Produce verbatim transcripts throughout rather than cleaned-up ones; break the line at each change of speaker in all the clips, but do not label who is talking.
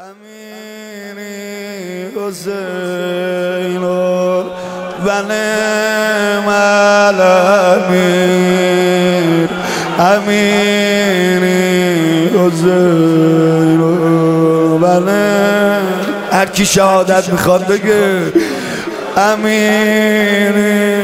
امینی حسین و نعم الامیر امینی حسین و نعم. هر کی شهادت میخواد بگه امینی.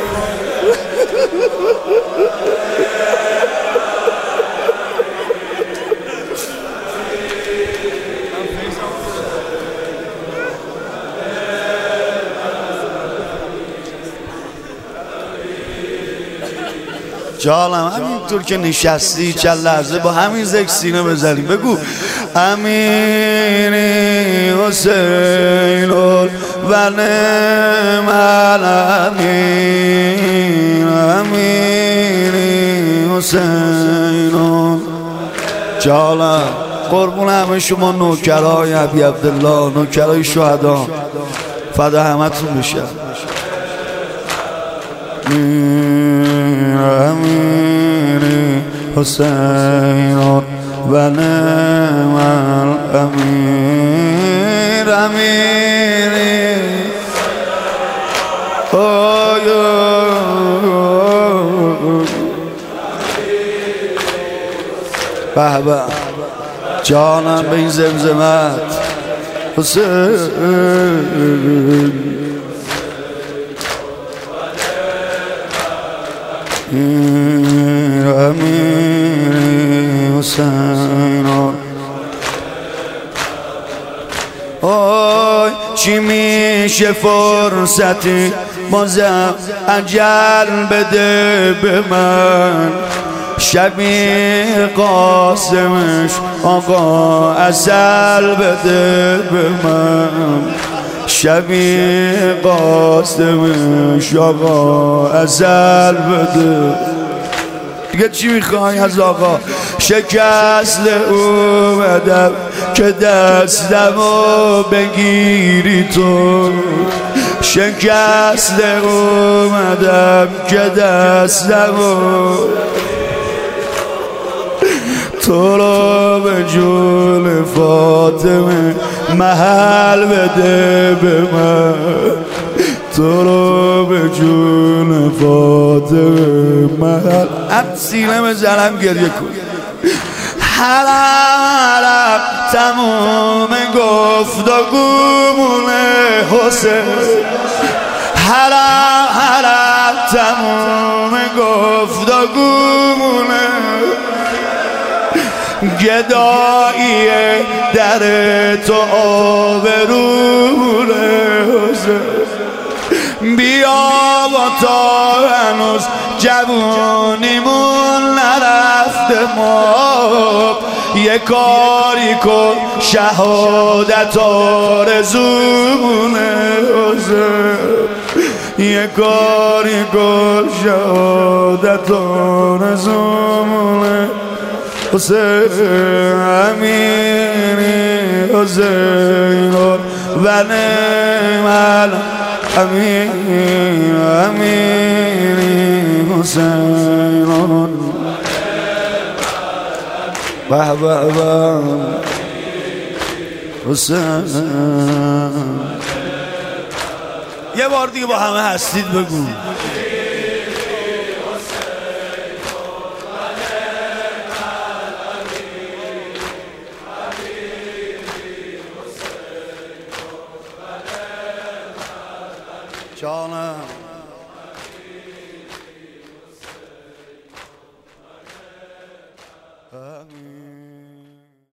جالم همینطور که نشستی چند لحظه با همین ذکر سینه بزنیم بگو امینی حسین و نعم الامیر امینی حسین. جالم قربون همه شما نوکرای ابی عبدالله، نوکرای شهدا، فدا همتون میشه. امینی حسین و نعم الامیر امینی. به به جانم به این زمزمت حسین امیر حسین. آی چی میشه فرصتی مازم اجل بده به من، شبیه قاسمش آقا اصل بده به من، شبیه قاسمش آقا اصل بده. دیگه چی میخوای از آقا؟ شکست اومدم که دستمو بگیری تو، شکست اومدم که دستمو تو رو به جون فاطمه محل بده به من، تو رو به جون فاطمه محل. هم سینه بزنم گریه کن. حرم حرم تموم گفتگومونه حسین، حرم حرم تموم گفتگومونه، گدایی در تو آبرونه حسین. بیا با تا هنوز جوونیمون نرفته ما، یه کاری کن شهادت آرزومونه حسین، یه کاری کن شهادت آرزومونه حسین. امینی حسین و نعم الامیر امینی حسین. به به به حسین. یه بار دیگه با همه هستید بگو جانم.